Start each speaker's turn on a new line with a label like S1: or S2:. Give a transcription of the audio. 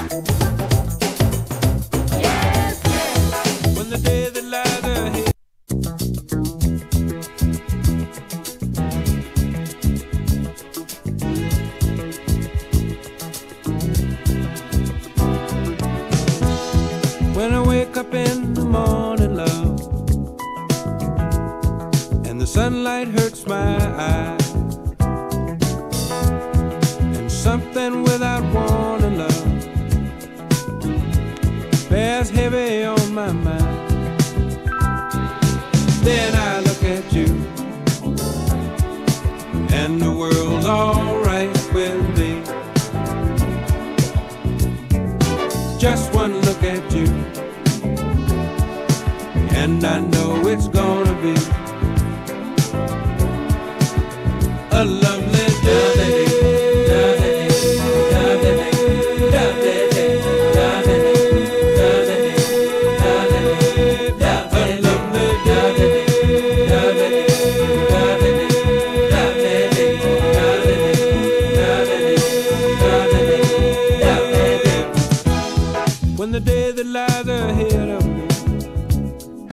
S1: When the day that lies ahead, when I wake up in the morning, love, and the sunlight hurts my eyes, and something without warning, love, bears heavy on my mind. Then I look at you, and the world's alright with me. Just one look at you, and I know it's gonna be a lovely